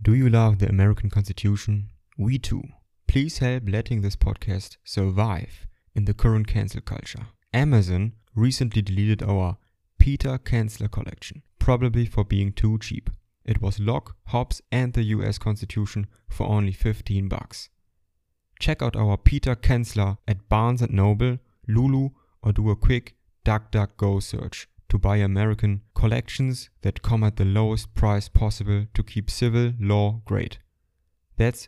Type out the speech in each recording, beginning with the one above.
Do you love the American Constitution? We too. Please help letting this podcast survive in the current cancel culture. Amazon recently deleted our Peter Canceller collection, probably for being too cheap. It was Locke, Hobbes and the US Constitution for only $15. Check out our Peter Canceller at Barnes & Noble, Lulu, or do a quick DuckDuckGo search to buy American collections that come at the lowest price possible to keep civil law great. That's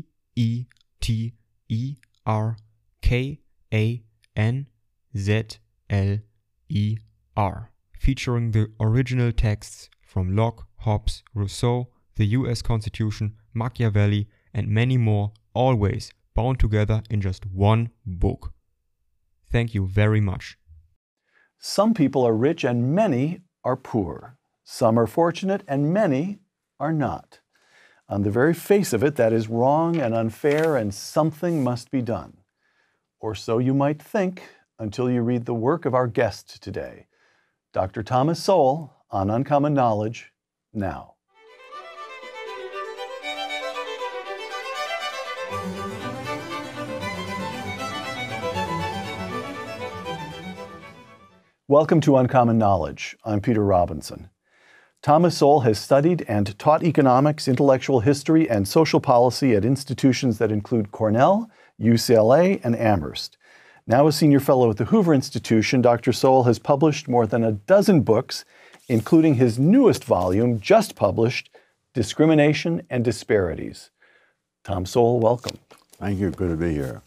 PeterKanzler, featuring the original texts from Locke, Hobbes, Rousseau, the US Constitution, Machiavelli, and many more, always bound together in just one book. Thank you very much. Some people are rich and many are poor. Some are fortunate and many are not. On the very face of it, that is wrong and unfair, and something must be done. Or so you might think until you read the work of our guest today, Dr. Thomas Sowell, on Uncommon Knowledge, now. Welcome to Uncommon Knowledge. I'm Peter Robinson. Thomas Sowell has studied and taught economics, intellectual history, and social policy at institutions that include Cornell, UCLA, and Amherst. Now a senior fellow at the Hoover Institution, Dr. Sowell has published more than a dozen books, including his newest volume, just published, Discrimination and Disparities. Tom Sowell, welcome. Thank you. Good to be here.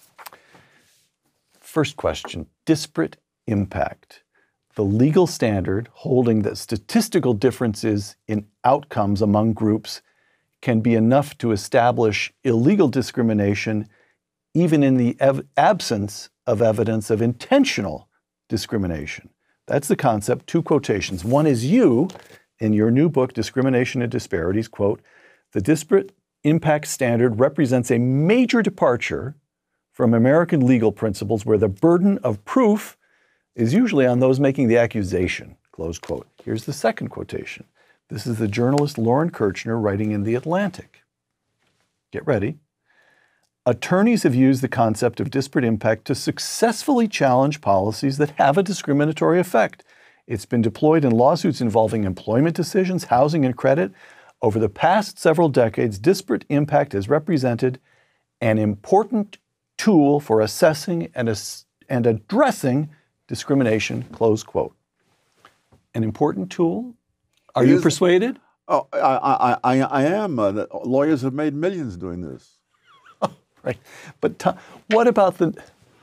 First question, disparate impact. The legal standard holding that statistical differences in outcomes among groups can be enough to establish illegal discrimination even in the absence of evidence of intentional discrimination. That's the concept. Two quotations. One is you, in your new book, Discrimination and Disparities, quote, "The disparate impact standard represents a major departure from American legal principles where the burden of proof is usually on those making the accusation," close quote. Here's the second quotation. This is the journalist Lauren Kirchner writing in The Atlantic. Get ready. "Attorneys have used the concept of disparate impact to successfully challenge policies that have a discriminatory effect. It's been deployed in lawsuits involving employment decisions, housing, and credit. Over the past several decades, disparate impact has represented an important tool for assessing and addressing discrimination," close quote. An important tool? Are you persuaded? Oh, I am. Lawyers have made millions doing this. Oh, right. But what about the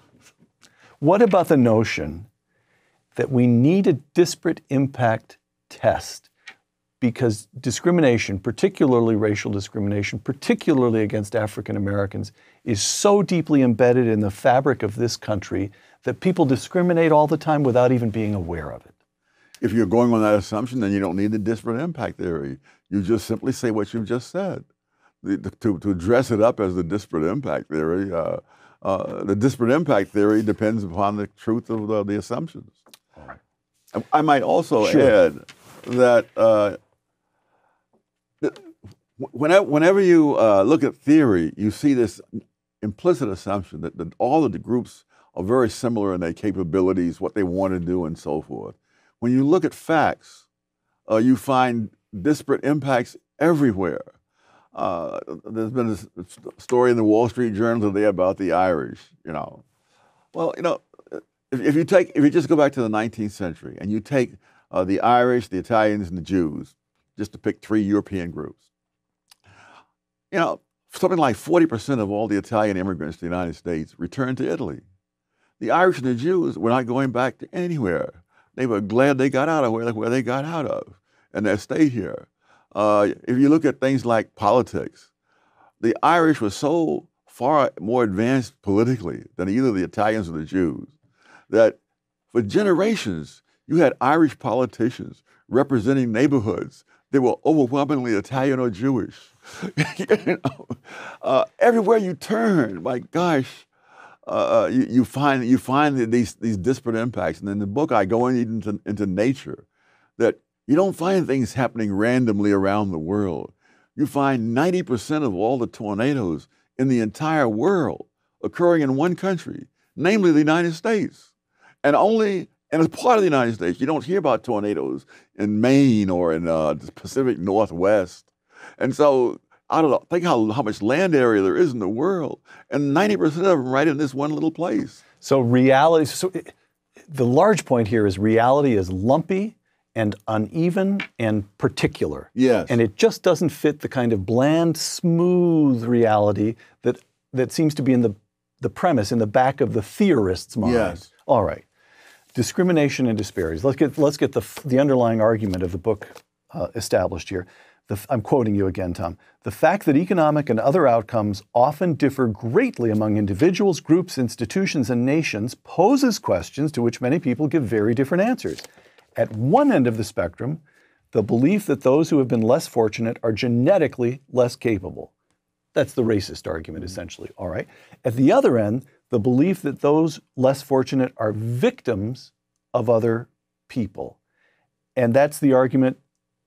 notion that we need a disparate impact test? Because discrimination, particularly racial discrimination, particularly against African Americans, is so deeply embedded in the fabric of this country that people discriminate all the time without even being aware of it. If you're going on that assumption, then you don't need the disparate impact theory. You just simply say what you've just said. To dress it up as the disparate impact theory, the disparate impact theory depends upon the truth of the assumptions. All right. I might also add that whenever you look at theory, you see this implicit assumption that all of the groups are very similar in their capabilities, what they want to do, and so forth. When you look at facts, you find disparate impacts everywhere. There's been a story in the Wall Street Journal today about the Irish. Well, if you just go back to the 19th century and you take the Irish, the Italians, and the Jews, just to pick three European groups, something like 40% of all the Italian immigrants to the United States returned to Italy. The Irish and the Jews were not going back to anywhere. They were glad they got out of where they got out of, and they stayed here. If you look at things like politics, the Irish were so far more advanced politically than either the Italians or the Jews that for generations you had Irish politicians representing neighborhoods that were overwhelmingly Italian or Jewish. Everywhere you turn, my gosh, you find these disparate impacts. And in the book, I go into nature, that you don't find things happening randomly around the world. you find 90% of all the tornadoes in the entire world occurring in one country, namely the United States. And as part of the United States, you don't hear about tornadoes in Maine or in the Pacific Northwest. And so think how much land area there is in the world, and 90% of them right in this one little place. So the large point here is reality is lumpy and uneven and particular. Yes. And it just doesn't fit the kind of bland, smooth reality that seems to be in the premise, in the back of the theorist's mind. Yes. All right. Discrimination and disparities. Let's get the underlying argument of the book established here. I'm quoting you again, Tom. The fact that economic and other outcomes often differ greatly among individuals, groups, institutions, and nations poses questions to which many people give very different answers. At one end of the spectrum, the belief that those who have been less fortunate are genetically less capable. That's the racist argument, essentially, all right? At the other end, the belief that those less fortunate are victims of other people. And that's the argument,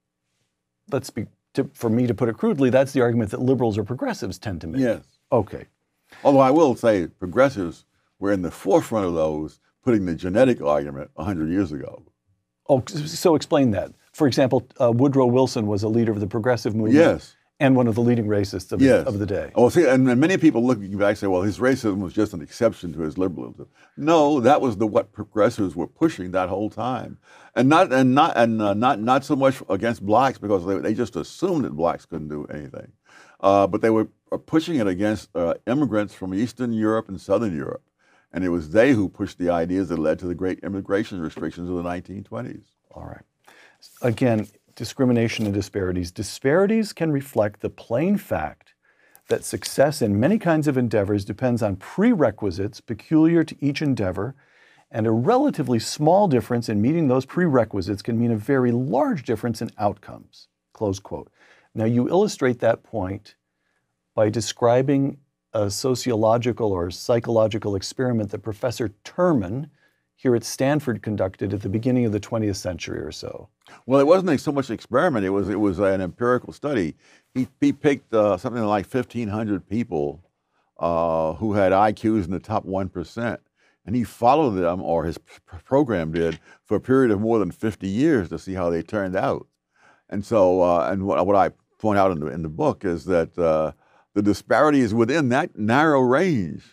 for me to put it crudely, that's the argument that liberals or progressives tend to make. Yes. Okay. Although I will say progressives were in the forefront of those, putting the genetic argument 100 years ago. Oh, so explain that. For example, Woodrow Wilson was a leader of the progressive movement. Yes. And one of the leading racists of the day. Oh, see, and many people looking back say, well, his racism was just an exception to his liberalism. No, that was what progressives were pushing that whole time, and not so much against blacks, because they just assumed that blacks couldn't do anything, but they were pushing it against immigrants from Eastern Europe and Southern Europe, and it was they who pushed the ideas that led to the great immigration restrictions of the 1920s. All right. Again, discrimination and disparities. Disparities can reflect the plain fact that success in many kinds of endeavors depends on prerequisites peculiar to each endeavor, and a relatively small difference in meeting those prerequisites can mean a very large difference in outcomes. Close quote. Now, you illustrate that point by describing a sociological or psychological experiment that Professor Terman here at Stanford conducted at the beginning of the 20th century or so. Well, it wasn't so much an experiment, it was an empirical study. He picked something like 1,500 people who had IQs in the top 1%, and he followed them, or his program did, for a period of more than 50 years to see how they turned out. And so, and what I point out in the book is that the disparity is within that narrow range.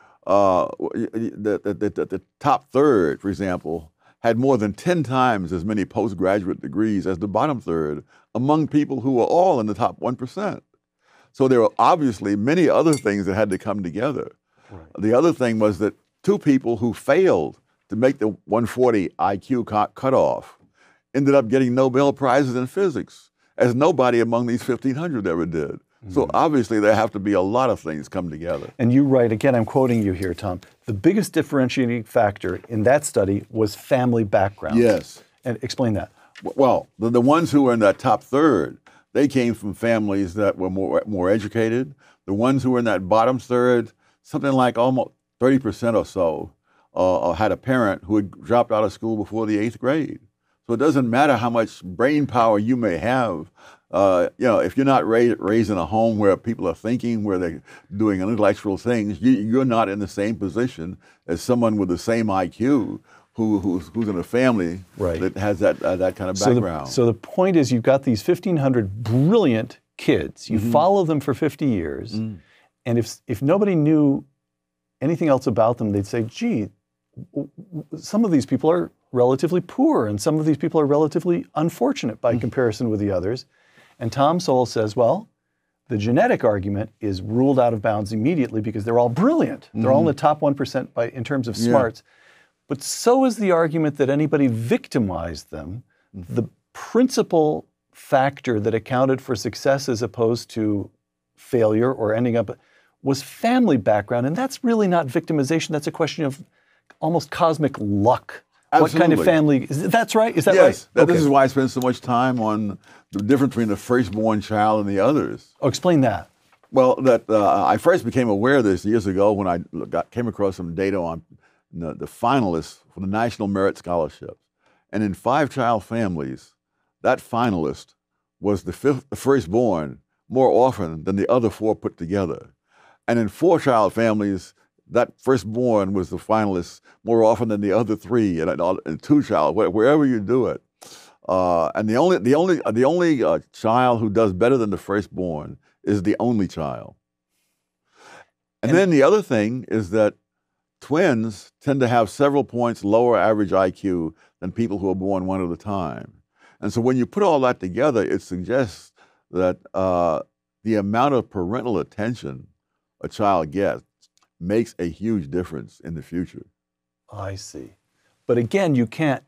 The top third, for example, had more than 10 times as many postgraduate degrees as the bottom third among people who were all in the top 1%. So there were obviously many other things that had to come together. Right. The other thing was that two people who failed to make the 140 IQ cutoff ended up getting Nobel Prizes in physics, as nobody among these 1,500 ever did. So obviously there have to be a lot of things come together. And you write, again, I'm quoting you here, Tom, the biggest differentiating factor in that study was family background. Yes. And explain that. Well, the ones who were in that top third, they came from families that were more educated. The ones who were in that bottom third, something like almost 30% or so, had a parent who had dropped out of school before the 8th grade. So it doesn't matter how much brain power you may have. If you're not raised in a home where people are thinking, where they're doing intellectual things, you're not in the same position as someone with the same IQ who's in a family that has that kind of background. So the point is, you've got these 1,500 brilliant kids. You follow them for 50 years, and if nobody knew anything else about them, they'd say, gee, some of these people are relatively poor, and some of these people are relatively unfortunate by comparison with the others. And Tom Sowell says, well, the genetic argument is ruled out of bounds immediately because they're all brilliant. They're all in the top 1% in terms of smarts. But so is the argument that anybody victimized them. The principal factor that accounted for success as opposed to failure or ending up was family background. And that's really not victimization. That's a question of almost cosmic luck. Absolutely. What kind of family? That's right? Is that right? Yes. This is why I spend so much time on the difference between the firstborn child and the others. Oh, explain that. Well, I first became aware of this years ago when I came across some data on the finalists for the National Merit Scholarships. And in 5-child families, that finalist was the firstborn more often than the other 4 put together. And in 4-child families, that firstborn was the finalist more often than the other 3, and 2-child, wherever you do it. And the only child who does better than the firstborn is the only child. And then the other thing is that twins tend to have several points lower average IQ than people who are born one at a time. And so when you put all that together, it suggests that the amount of parental attention a child gets makes a huge difference in the future. I see. But again, you can't,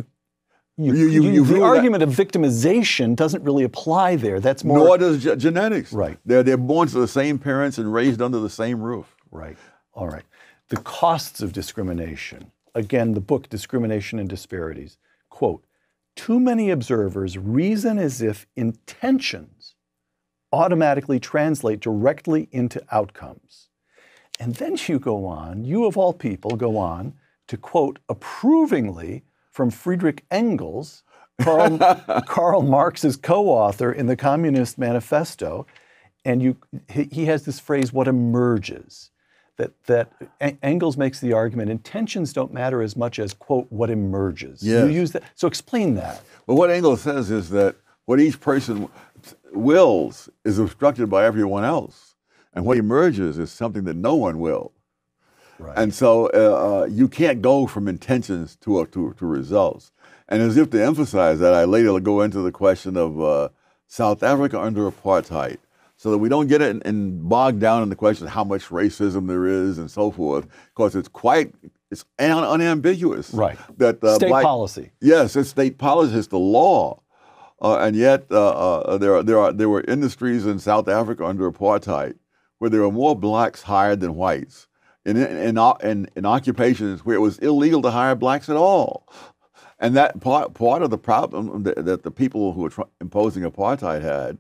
the argument of victimization doesn't really apply there. That's more. Nor does genetics. Right. They're born to the same parents and raised under the same roof. Right. All right. The costs of discrimination. Again, the book, Discrimination and Disparities. Quote, too many observers reason as if intentions automatically translate directly into outcomes. And then you of all people go on to quote approvingly from Friedrich Engels, Karl Marx's co-author in the Communist Manifesto, and he has this phrase, what emerges, that Engels makes the argument, intentions don't matter as much as, quote, what emerges. Yes. You use that. So explain that. Well, what Engels says is that what each person wills is obstructed by everyone else. And what emerges is something that no one will. Right. And so you can't go from intentions to results. And as if to emphasize that, I later go into the question of South Africa under apartheid, so that we don't get it and bogged down in the question of how much racism there is and so forth, because it's unambiguous. Right. That state policy. Yes, it's state policy. It's the law. And yet there were industries in South Africa under apartheid where there were more blacks hired than whites in occupations where it was illegal to hire blacks at all. And that part of the problem that the people who were imposing apartheid had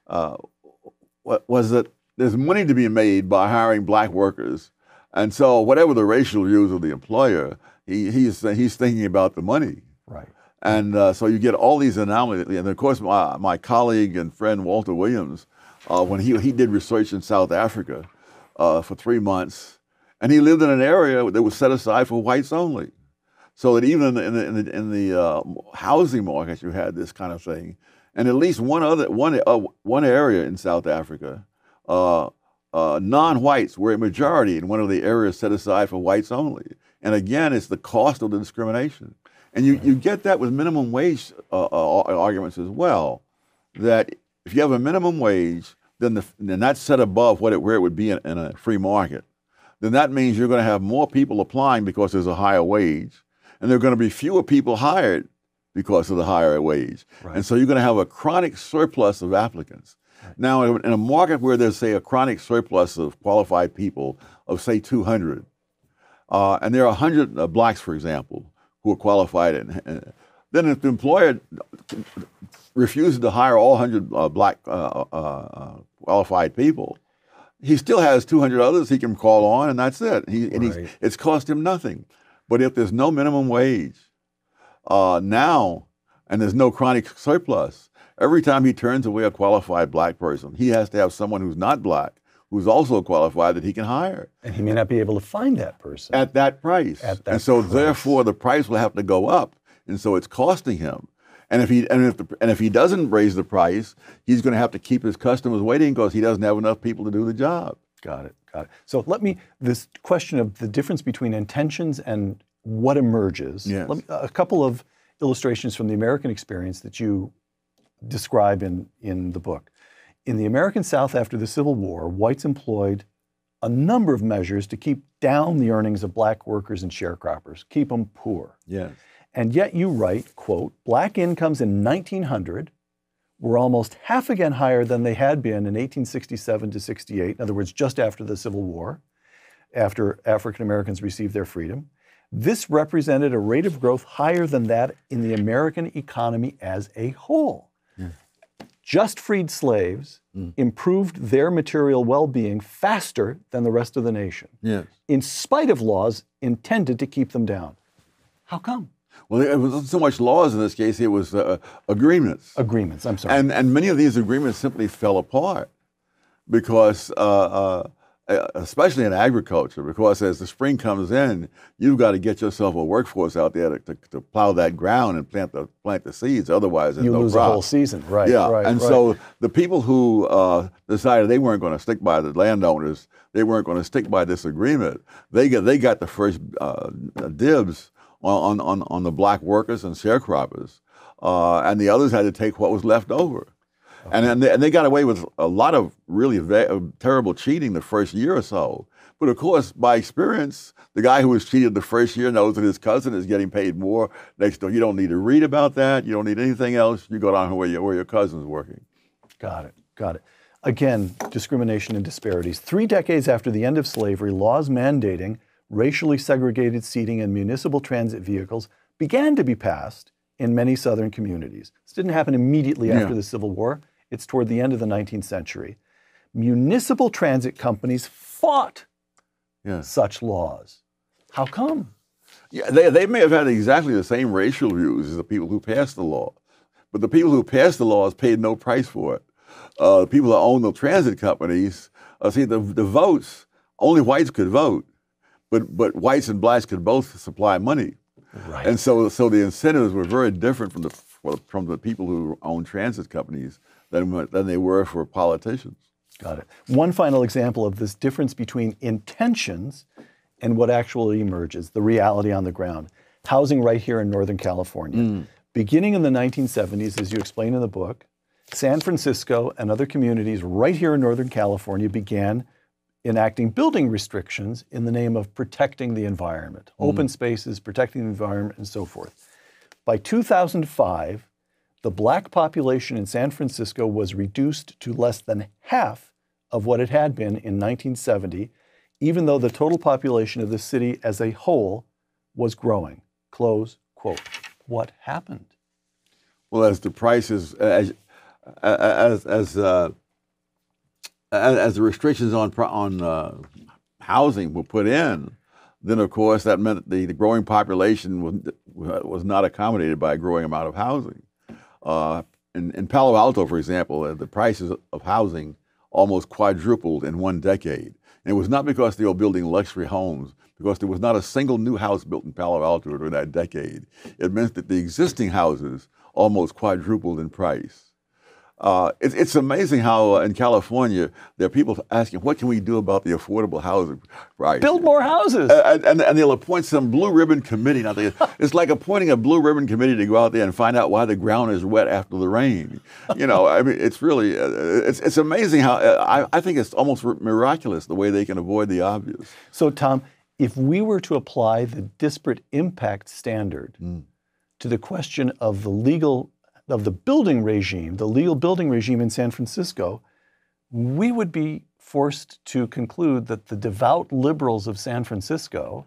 was that there's money to be made by hiring black workers. And so whatever the racial views of the employer, he's thinking about the money. Right. And so you get all these anomalies. And of course, my colleague and friend Walter Williams, when he did research in South Africa for 3 months, and he lived in an area that was set aside for whites only. So that even in the housing market, you had this kind of thing. And at least one area in South Africa, non-whites were a majority in one of the areas set aside for whites only. And again, it's the cost of the discrimination. And you get that with minimum wage arguments as well, that if you have a minimum wage, then that's set above where it would be in a free market. Then that means you're going to have more people applying because there's a higher wage, and there are going to be fewer people hired because of the higher wage. Right. And so you're going to have a chronic surplus of applicants. Right. Now, in a market where there's, say, a chronic surplus of qualified people of, say, 200, and there are 100 blacks, for example, who are qualified, then if the employer refuses to hire all 100 black qualified people, he still has 200 others he can call on, and that's it. It's cost him nothing. But if there's no minimum wage now, and there's no chronic surplus, every time he turns away a qualified black person, he has to have someone who's not black, who's also qualified, that he can hire. And he may not be able to find that person. At that price. Therefore, the price will have to go up, and so it's costing him. And if he doesn't raise the price, he's going to have to keep his customers waiting because he doesn't have enough people to do the job. Got it. So this question of the difference between intentions and what emerges, yes. A couple of illustrations from the American experience that you describe in the book. In the American South after the Civil War, whites employed a number of measures to keep down the earnings of black workers and sharecroppers, keep them poor. Yes. And yet you write, quote, black incomes in 1900 were almost half again higher than they had been in 1867 to 68, in other words, just after the Civil War, after African Americans received their freedom. This represented a rate of growth higher than that in the American economy as a whole. Yeah. Just freed slaves improved their material well-being faster than the rest of the nation, yes. in spite of laws intended to keep them down. How come? Well, it wasn't so much laws in this case, it was agreements. Agreements, I'm sorry. And many of these agreements simply fell apart because, especially in agriculture, because as the spring comes in, you've got to get yourself a workforce out there to plow that ground and plant the seeds. Otherwise, there's you no lose crop. the whole season, right? Yeah, right, and right. so the people who decided they weren't going to stick by the landowners, they weren't going to stick by this agreement. They got the first dibs on the black workers and sharecroppers, and the others had to take what was left over. Okay. And they got away with a lot of really terrible cheating the first year or so. But of course, by experience, the guy who was cheated the first year knows that his cousin is getting paid more next door. You don't need to read about that. You don't need anything else. You go down where your cousin's working. Got it. Again, discrimination and disparities. 3 decades after the end of slavery, laws mandating racially segregated seating in municipal transit vehicles began to be passed in many Southern communities. This didn't happen immediately after the Civil War. It's toward the end of the 19th century. Municipal transit companies fought such laws. How come? Yeah, they may have had exactly the same racial views as the people who passed the law, but the people who passed the laws paid no price for it. The people who own the transit companies, see, the votes, only whites could vote, but whites and blacks could both supply money. Right. And so the incentives were very different from the people who own transit companies than they were for politicians. Got it. One final example of this difference between intentions and what actually emerges, the reality on the ground. Housing right here in Northern California. Beginning in the 1970s, as you explain in the book, San Francisco and other communities right here in Northern California began enacting building restrictions in the name of protecting the environment, open spaces, protecting the environment, and so forth. By 2005, the black population in San Francisco was reduced to less than half of what it had been in 1970, even though the total population of the city as a whole was growing. Close quote. What happened? Well, as the prices, as the restrictions on housing were put in, then of course that meant that the growing population was not accommodated by a growing amount of housing. In Palo Alto, for example, the prices of housing almost quadrupled in 1 decade. And it was not because they were building luxury homes, because there was not a single new house built in Palo Alto during that decade. It meant that the existing houses almost quadrupled in price. It's amazing how in California there are people asking, what can we do about the affordable housing price? Build more houses. And they'll appoint some blue ribbon committee. Now it's like appointing a blue ribbon committee to go out there and find out why the ground is wet after the rain. You know, I mean, it's really, it's amazing how, I think it's almost miraculous the way they can avoid the obvious. So Tom, if we were to apply the disparate impact standard to the question of the building regime, the legal building regime in San Francisco, we would be forced to conclude that the devout liberals of San Francisco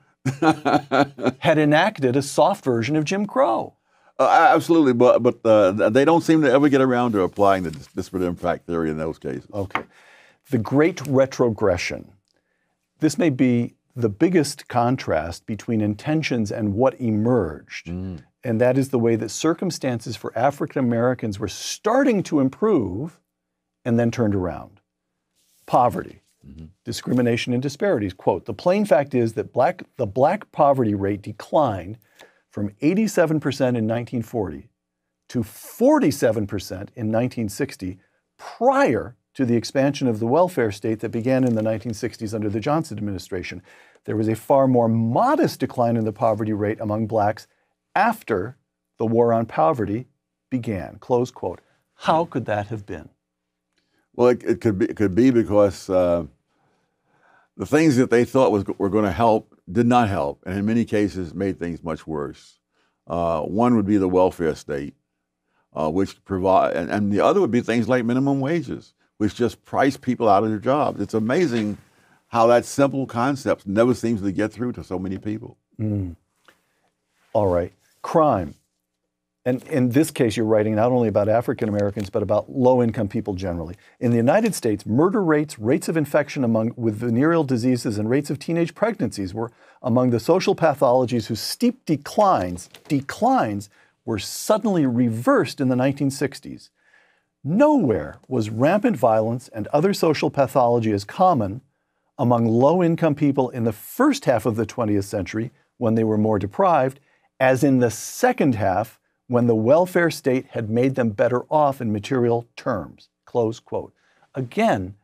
had enacted a soft version of Jim Crow. Absolutely, but they don't seem to ever get around to applying the disparate impact theory in those cases. Okay. The Great Retrogression. This may be the biggest contrast between intentions and what emerged. And that is the way that circumstances for African Americans were starting to improve and then turned around. Poverty, discrimination and disparities. Quote, the plain fact is that the black poverty rate declined from 87% in 1940 to 47% in 1960, prior to the expansion of the welfare state that began in the 1960s under the Johnson administration. There was a far more modest decline in the poverty rate among blacks after the war on poverty began, close quote. How could that have been? Well, it could be because the things that they thought were going to help did not help, and in many cases made things much worse. One would be the welfare state, which provide, and the other would be things like minimum wages, which just price people out of their jobs. It's amazing how that simple concept never seems to get through to so many people. All right. Crime. And in this case, you're writing not only about African Americans, but about low-income people generally. In the United States, murder rates, rates of infection with venereal diseases, and rates of teenage pregnancies were among the social pathologies whose steep declines were suddenly reversed in the 1960s. Nowhere was rampant violence and other social pathology as common among low-income people in the first half of the 20th century, when they were more deprived, as in the second half, when the welfare state had made them better off in material terms. Close quote. Again,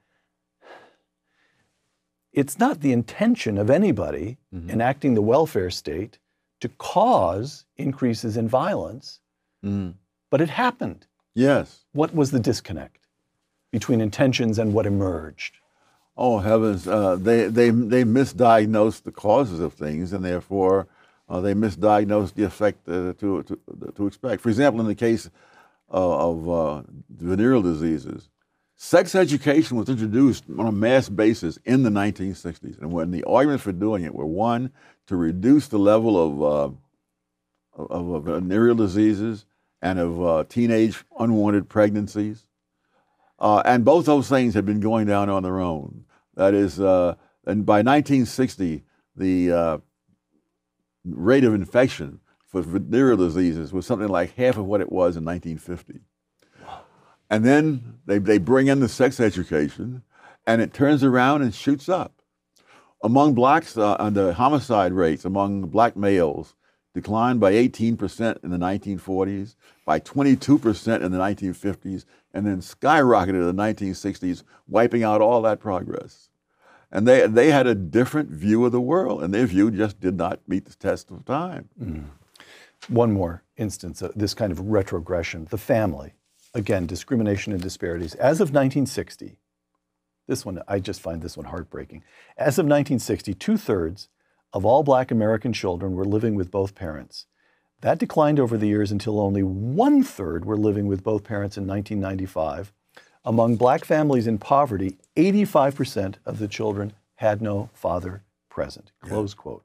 it's not the intention of anybody enacting the welfare state to cause increases in violence, but it happened. Yes. What was the disconnect between intentions and what emerged? Oh heavens! They misdiagnosed the causes of things, and therefore they misdiagnosed the effect to expect. For example, in the case of venereal diseases, sex education was introduced on a mass basis in the 1960s, and when the arguments for doing it were, one, to reduce the level of venereal diseases and of teenage unwanted pregnancies. And both those things had been going down on their own. That is, and by 1960, the rate of infection for venereal diseases was something like half of what it was in 1950. And then they bring in the sex education, and it turns around and shoots up. Among blacks, the homicide rates among black males declined by 18% in the 1940s, by 22% in the 1950s, and then skyrocketed in the 1960s, wiping out all that progress. And they had a different view of the world, and their view just did not meet the test of time. One more instance of this kind of retrogression, the family. Again, discrimination and disparities. As of 1960, this one, I just find this one heartbreaking. As of 1960, 2/3 of all black American children were living with both parents. That declined over the years until only 1/3 were living with both parents in 1995. Among black families in poverty, 85% of the children had no father present. Close quote.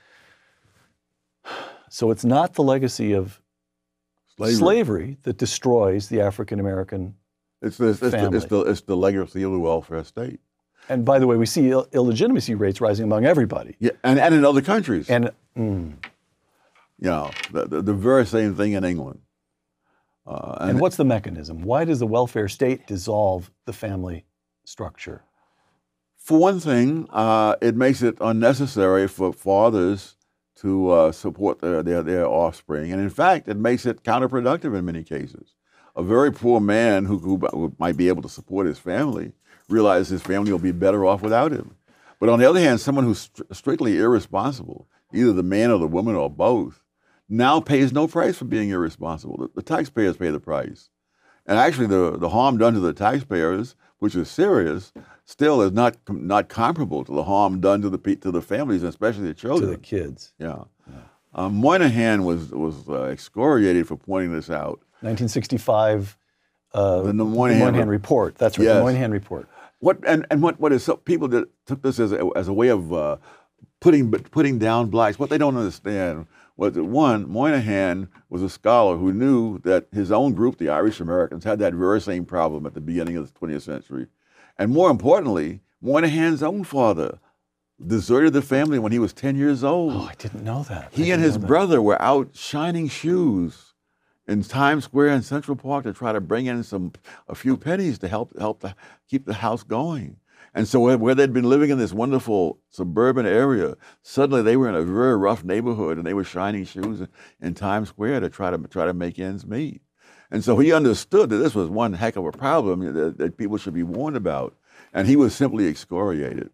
So it's not the legacy of slavery that destroys the African American family. It's the legacy of the welfare state. And by the way, we see illegitimacy rates rising among everybody. Yeah, and in other countries. And you know, the very same thing in England. And what's the mechanism? Why does the welfare state dissolve the family structure? For one thing, it makes it unnecessary for fathers to support their offspring. And in fact, it makes it counterproductive in many cases. A very poor man who might be able to support his family realizes his family will be better off without him. But on the other hand, someone who's strictly irresponsible, either the man or the woman or both, now pays no price for being irresponsible. The taxpayers pay the price. And actually the harm done to the taxpayers, which is serious, still is not comparable to the harm done to the families, especially the children. To the kids. Yeah. Moynihan was excoriated for pointing this out. 1965, the Moynihan Report. That's right, yes. The Moynihan Report. People that took this as a way of putting down blacks. What they don't understand was that, one, Moynihan was a scholar who knew that his own group, the Irish Americans, had that very same problem at the beginning of the 20th century. And more importantly, Moynihan's own father deserted the family when he was 10 years old. Oh, I didn't know that. He and his brother were out shining shoes in Times Square and Central Park to try to bring in a few pennies to help keep the house going. And so where they'd been living in this wonderful suburban area, suddenly they were in a very rough neighborhood, and they were shining shoes in Times Square to try to make ends meet. And so he understood that this was one heck of a problem that people should be warned about, and he was simply excoriated.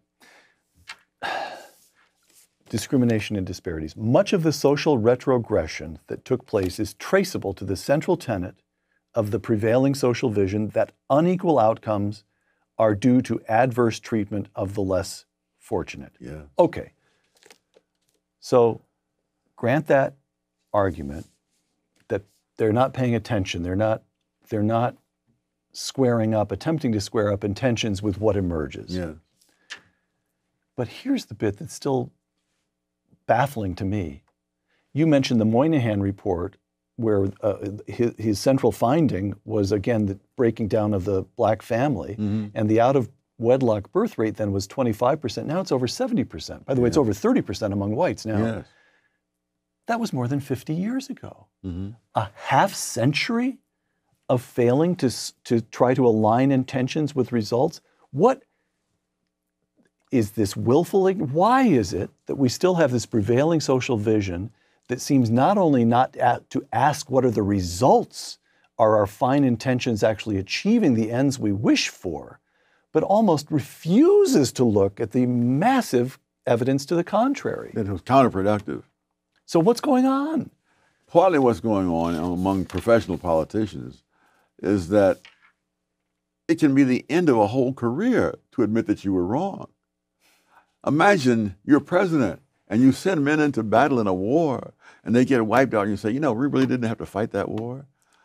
Discrimination and disparities. Much of the social retrogression that took place is traceable to the central tenet of the prevailing social vision that unequal outcomes are due to adverse treatment of the less fortunate. Yeah. Okay. So grant that argument that they're not paying attention, they're not squaring up, attempting to square up intentions with what emerges. Yeah. But here's the bit that's still baffling to me. You mentioned the Moynihan Report where his central finding was, again, the breaking down of the black family, and the out-of-wedlock birth rate then was 25%. Now it's over 70%. By the way, it's over 30% among whites now. Yes. That was more than 50 years ago. A half century of failing to try to align intentions with results. What is this willful? Why is it that we still have this prevailing social vision that seems not only not to ask what are the results, are our fine intentions actually achieving the ends we wish for, but almost refuses to look at the massive evidence to the contrary? It was counterproductive. So what's going on? Partly what's going on among professional politicians is that it can be the end of a whole career to admit that you were wrong. Imagine you're president and you send men into battle in a war and they get wiped out and you say, we really didn't have to fight that war.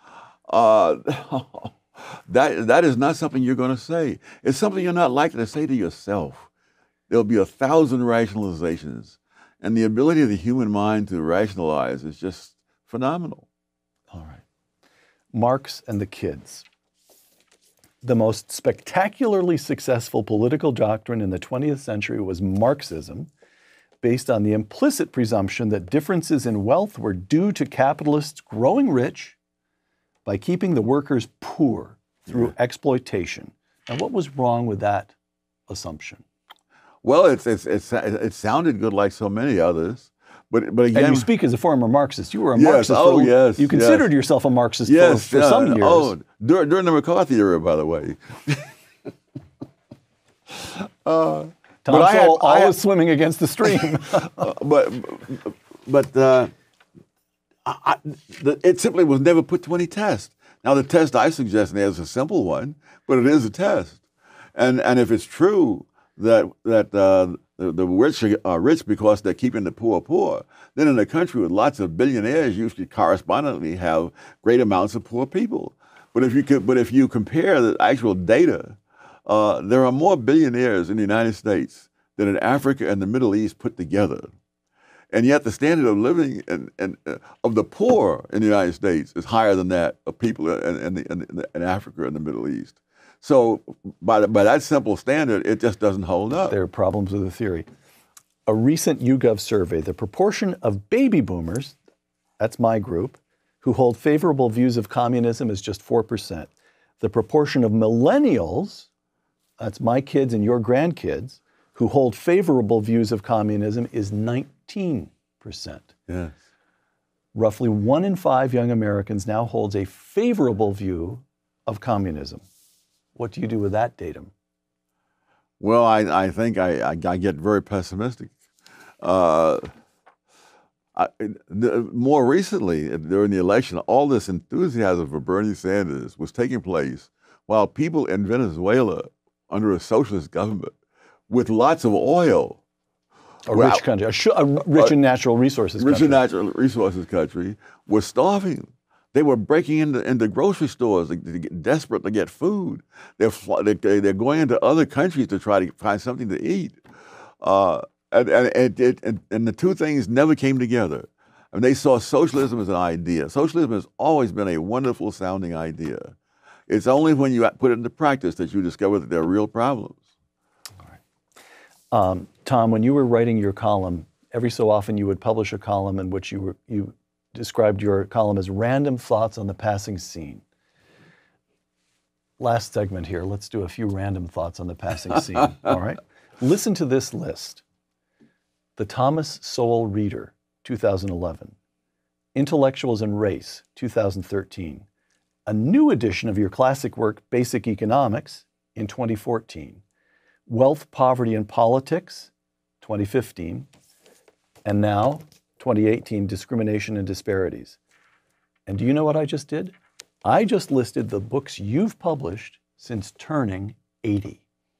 That is not something you're going to say. It's something you're not likely to say to yourself. There'll be 1,000 rationalizations. And the ability of the human mind to rationalize is just phenomenal. All right. Marx and the kids. The most spectacularly successful political doctrine in the 20th century was Marxism, based on the implicit presumption that differences in wealth were due to capitalists growing rich by keeping the workers poor through exploitation. Now, what was wrong with that assumption? Well, it sounded good like so many others, but again, and you speak as a former Marxist. You were a yes, Marxist. You considered yourself a Marxist for some years. Oh, during the McCarthy era, by the way. Tom Sowell always swimming against the stream. It simply was never put to any test. Now, the test I suggest is a simple one, but it is a test. And if it's true that the rich are rich because they're keeping the poor poor, then in a country with lots of billionaires, you should correspondingly have great amounts of poor people. But if you compare the actual data, there are more billionaires in the United States than in Africa and the Middle East put together. And yet the standard of living of the poor in the United States is higher than that of people in Africa and the Middle East. So by that simple standard, it just doesn't hold up. There are problems with the theory. A recent YouGov survey, the proportion of baby boomers, that's my group, who hold favorable views of communism is just 4%. The proportion of millennials, that's my kids and your grandkids, who hold favorable views of communism is 19%. Yes. Roughly 1 in 5 young Americans now holds a favorable view of communism. What do you do with that datum? Well, I think I get very pessimistic. More recently, during the election, all this enthusiasm for Bernie Sanders was taking place while people in Venezuela, under a socialist government, with lots of oil. A rich country, a rich in natural resources country. Rich in natural resources country, was starving. They were breaking into grocery stores, desperate to get food. They're going into other countries to try to find something to eat. And the two things never came together. I mean, they saw socialism as an idea. Socialism has always been a wonderful sounding idea. It's only when you put it into practice that you discover that there are real problems. All right. Tom, when you were writing your column, every so often you would publish a column in which you described your column as random thoughts on the passing scene. Last segment here, let's do a few random thoughts on the passing scene, all right? Listen to this list. The Thomas Sowell Reader, 2011. Intellectuals and Race, 2013. A new edition of your classic work, Basic Economics, in 2014. Wealth, Poverty, and Politics, 2015. And now, 2018, Discrimination and Disparities. And do you know what I just did? I just listed the books you've published since turning 80.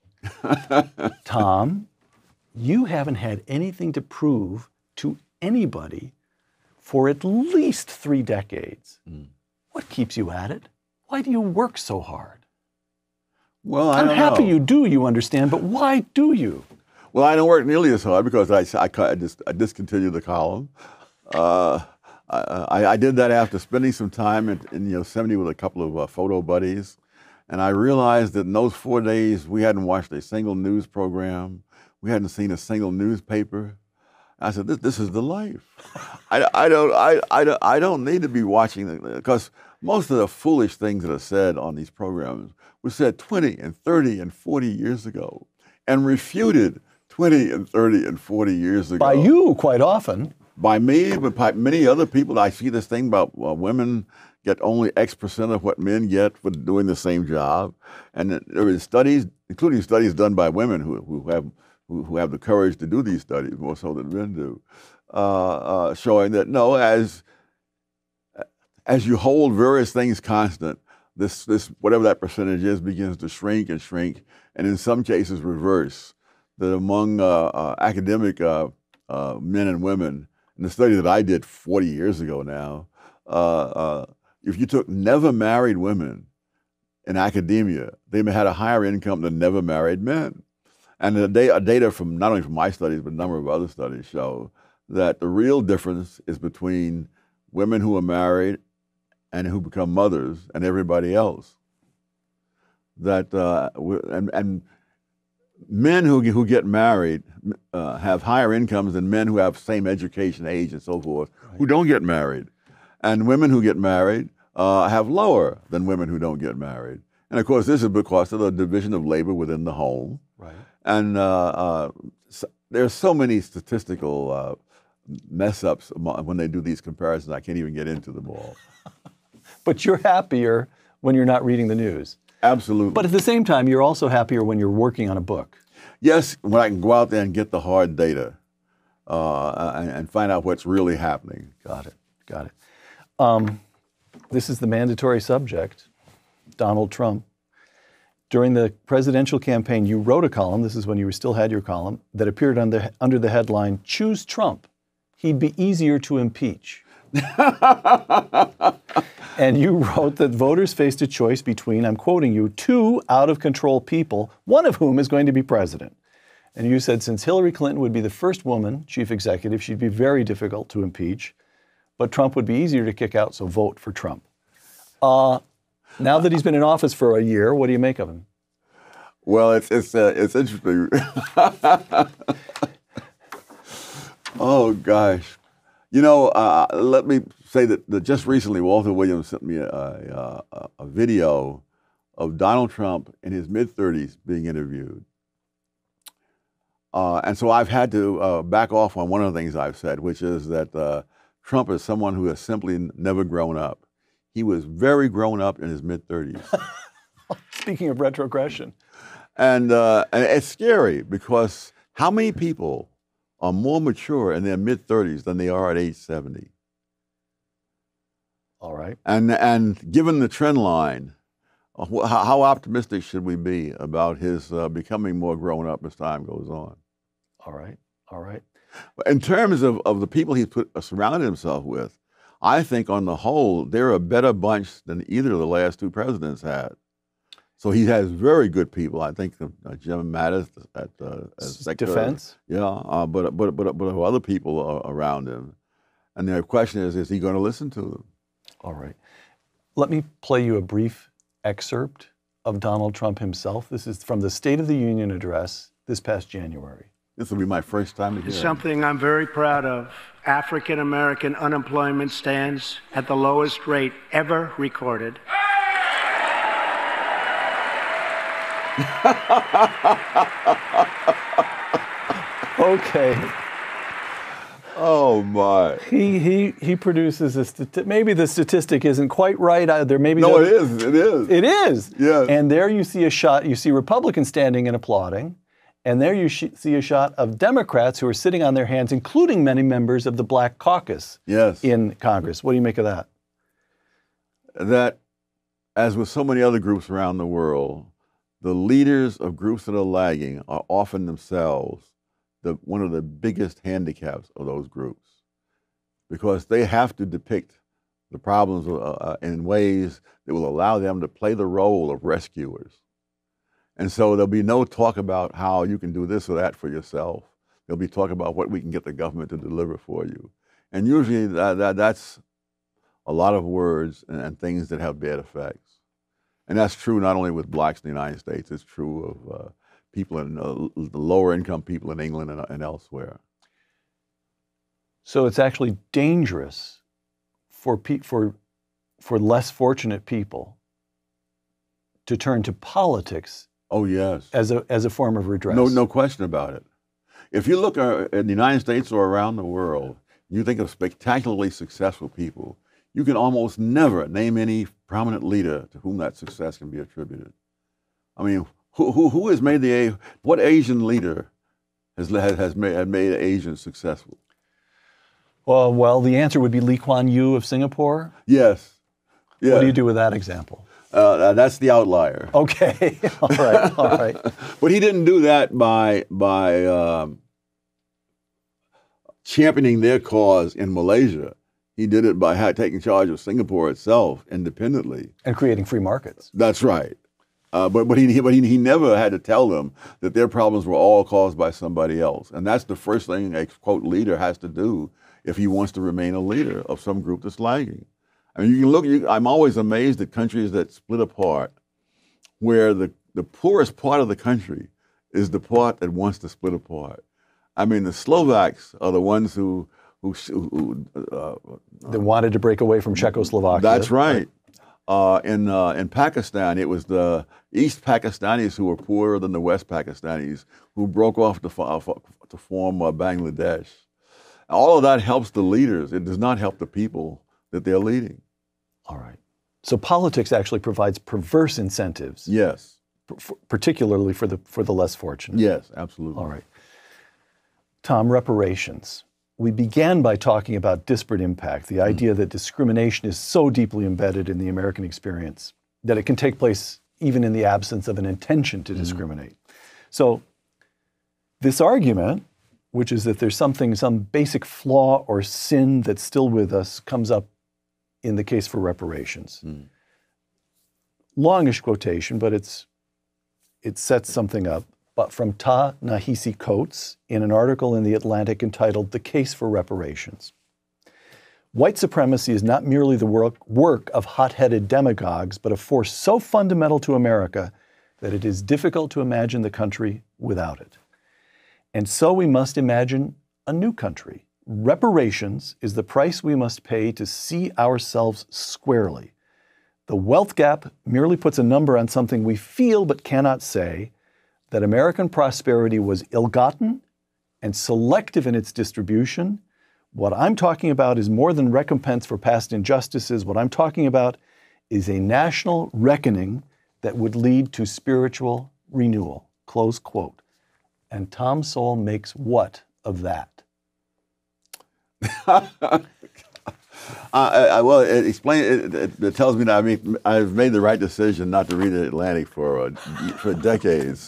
Tom, you haven't had anything to prove to anybody for at least 3 decades. What keeps you at it? Why do you work so hard? Well, I'm happy you do, you understand, but why do you? Well, I don't work nearly as hard because I discontinued the column. I did that after spending some time in Yosemite with a couple of photo buddies. And I realized that in those 4 days, we hadn't watched a single news program. We hadn't seen a single newspaper. I said, this is the life. I don't need to be watching, because most of the foolish things that are said on these programs were said 20 and 30 and 40 years ago and refuted 20 and 30 and 40 years ago. By you, quite often. By me, but by many other people. I see this thing about women get only X% of what men get for doing the same job. And there are studies, including studies done by women who have the courage to do these studies, more so than men do, showing that no, as you hold various things constant, this whatever that percentage is begins to shrink and shrink, and in some cases reverse. That among academic men and women, in the study that I did 40 years ago now, if you took never married women in academia, they had a higher income than never married men. And the data from not only from my studies, but a number of other studies show that the real difference is between women who are married and who become mothers and everybody else. That and men who get married have higher incomes than men who have same education, age, and so forth, right, who don't get married. And women who get married have lower than women who don't get married. And of course, this is because of the division of labor within the home. Right. And there's so many statistical mess-ups when they do these comparisons, I can't even get into them all. But you're happier when you're not reading the news. Absolutely. But at the same time, you're also happier when you're working on a book. Yes, when I can go out there and get the hard data and find out what's really happening. Got it. This is the mandatory subject, Donald Trump. During the presidential campaign, you wrote a column, this is when you still had your column, that appeared under the headline, "Choose Trump. He'd be easier to impeach." And you wrote that voters faced a choice between, I'm quoting you, two out-of-control people, one of whom is going to be president. And you said since Hillary Clinton would be the first woman chief executive, she'd be very difficult to impeach, but Trump would be easier to kick out, so vote for Trump. Now that he's been in office for a year, what do you make of him? Well, it's interesting. Oh, gosh. You know, let me say that just recently, Walter Williams sent me a video of Donald Trump in his mid-30s being interviewed. And so I've had to back off on one of the things I've said, which is that Trump is someone who has simply never grown up. He was very grown up in his mid-30s. Speaking of retrogression. And it's scary because how many people are more mature in their mid-30s than they are at age 70? All right. And given the trend line, how optimistic should we be about his becoming more grown up as time goes on? All right. All right. In terms of the people he's surrounded himself with, I think on the whole, they're a better bunch than either of the last two presidents had. So he has very good people. I think Jim Mattis at Secretary, Defense. Yeah, but other people are around him, and the question is he going to listen to them? All right. Let me play you a brief excerpt of Donald Trump himself. This is from the State of the Union address this past January. This will be my first time to hear it. Something I'm very proud of. African American unemployment stands at the lowest rate ever recorded. Okay. Oh my! He produces a statistic. Maybe the statistic isn't quite right. There maybe no, it is. It is. It is. Yes. And there you see a shot. You see Republicans standing and applauding, and there you see a shot of Democrats who are sitting on their hands, including many members of the Black Caucus. Yes. In Congress. What do you make of that? That, as with so many other groups around the world, the leaders of groups that are lagging are often themselves one of the biggest handicaps of those groups, because they have to depict the problems in ways that will allow them to play the role of rescuers. And so there'll be no talk about how you can do this or that for yourself. There'll be talk about what we can get the government to deliver for you. And usually that's a lot of words and things that have bad effects. And that's true not only with blacks in the United States, it's true of people in the lower income people in England and elsewhere. So it's actually dangerous for less fortunate people to turn to politics. Oh yes, as a form of redress. No question about it. If you look in the United States or around the world, you think of spectacularly successful people, you can almost never name any prominent leader to whom that success can be attributed. I mean, who has made what Asian leader has made Asians successful? Well, the answer would be Lee Kuan Yew of Singapore. Yes. Yeah. What do you do with that example? That's the outlier. Okay, all right. But he didn't do that by championing their cause in Malaysia. He did it by taking charge of Singapore itself independently and creating free markets. That's right. But he never had to tell them that their problems were all caused by somebody else. And that's the first thing a quote leader has to do if he wants to remain a leader of some group that's lagging. I mean, you can look. I'm always amazed at countries that split apart, where the poorest part of the country is the part that wants to split apart. I mean, the Slovaks are the ones who they wanted to break away from Czechoslovakia. That's right. In Pakistan, it was the East Pakistanis who were poorer than the West Pakistanis who broke off to form Bangladesh. All of that helps the leaders. It does not help the people that they're leading. All right. So politics actually provides perverse incentives. Yes. Particularly for the less fortunate. Yes, absolutely. All right. Tom, reparations. We began by talking about disparate impact, the idea that discrimination is so deeply embedded in the American experience that it can take place even in the absence of an intention to discriminate. So this argument, which is that there's some basic flaw or sin that's still with us, comes up in the case for reparations. Longish quotation, but it sets something up. But from Ta-Nehisi Coates in an article in The Atlantic entitled "The Case for Reparations." White supremacy is not merely the work of hot-headed demagogues, but a force so fundamental to America that it is difficult to imagine the country without it. And so we must imagine a new country. Reparations is the price we must pay to see ourselves squarely. The wealth gap merely puts a number on something we feel but cannot say, that American prosperity was ill-gotten and selective in its distribution. What I'm talking about is more than recompense for past injustices. What I'm talking about is a national reckoning that would lead to spiritual renewal. Close quote. And Tom Sowell makes what of that? Well, it tells me that I've made the right decision not to read The Atlantic for decades.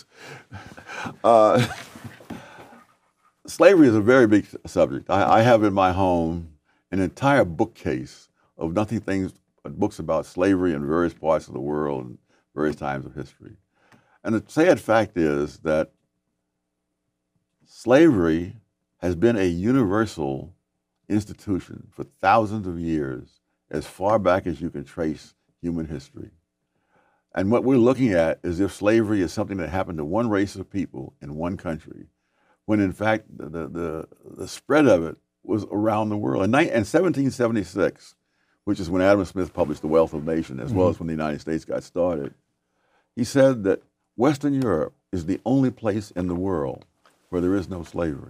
Slavery is a very big subject. I have in my home an entire bookcase of books about slavery in various parts of the world and various times of history. And the sad fact is that slavery has been a universal institution for thousands of years, as far back as you can trace human history. And what we're looking at is if slavery is something that happened to one race of people in one country, when in fact the spread of it was around the world. In 1776, which is when Adam Smith published The Wealth of Nations, as well as when the United States got started, he said that Western Europe is the only place in the world where there is no slavery.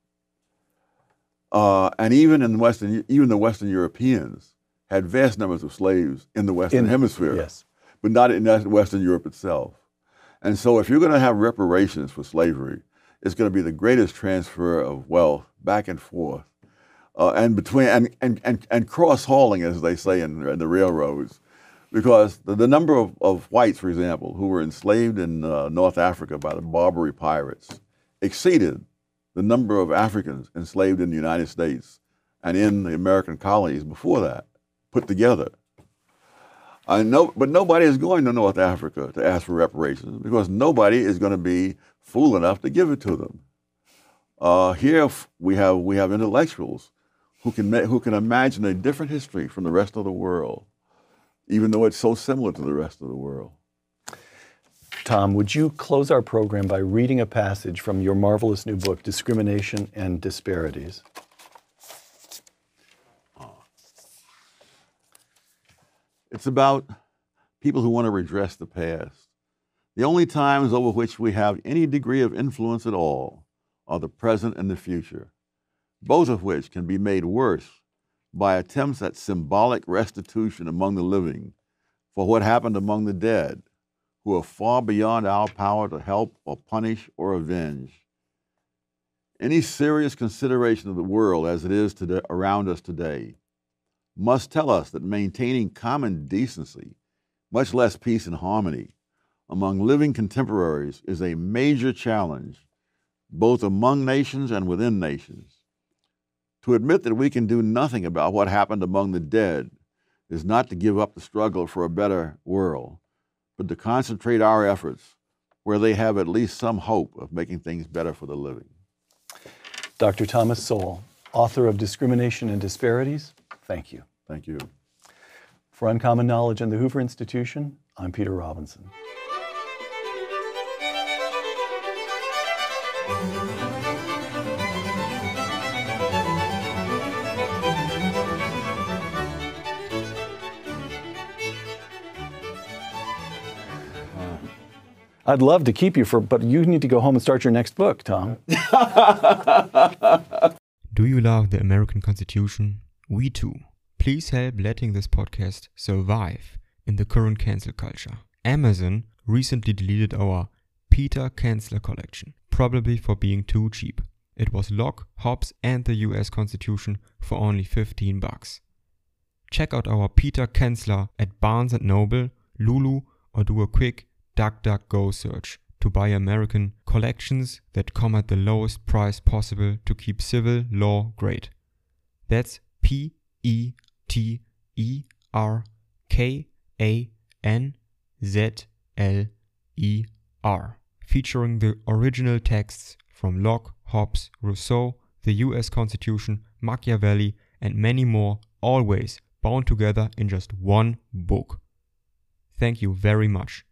And even the Western Europeans had vast numbers of slaves in the Western Hemisphere, yes, but not in Western Europe itself. And so if you're going to have reparations for slavery, it's going to be the greatest transfer of wealth back and forth, and between and cross-hauling, as they say in the railroads, because the number of whites, for example, who were enslaved in North Africa by the Barbary pirates exceeded the number of Africans enslaved in the United States and in the American colonies before that, put together. But nobody is going to North Africa to ask for reparations because nobody is going to be fool enough to give it to them. Here we have intellectuals who can imagine a different history from the rest of the world, even though it's so similar to the rest of the world. Tom, would you close our program by reading a passage from your marvelous new book, Discrimination and Disparities? It's about people who want to redress the past. The only times over which we have any degree of influence at all are the present and the future, both of which can be made worse by attempts at symbolic restitution among the living for what happened among the dead, who are far beyond our power to help or punish or avenge. Any serious consideration of the world as it is today, around us today, must tell us that maintaining common decency, much less peace and harmony, among living contemporaries is a major challenge, both among nations and within nations. To admit that we can do nothing about what happened among the dead is not to give up the struggle for a better world, but to concentrate our efforts where they have at least some hope of making things better for the living. Dr. Thomas Sowell, author of Discrimination and Disparities, thank you. Thank you. For Uncommon Knowledge and the Hoover Institution, I'm Peter Robinson. I'd love to keep you but you need to go home and start your next book, Tom. Do you love the American Constitution? We too. Please help letting this podcast survive in the current cancel culture. Amazon recently deleted our Peter Kanzler collection, probably for being too cheap. It was Locke, Hobbes and the US Constitution for only $15. Check out our Peter Kanzler at Barnes & Noble, Lulu, or do a quick DuckDuckGo search to buy American collections that come at the lowest price possible to keep civil law great. That's PETERKANZLER, featuring the original texts from Locke, Hobbes, Rousseau, the US Constitution, Machiavelli, and many more, always bound together in just one book. Thank you very much.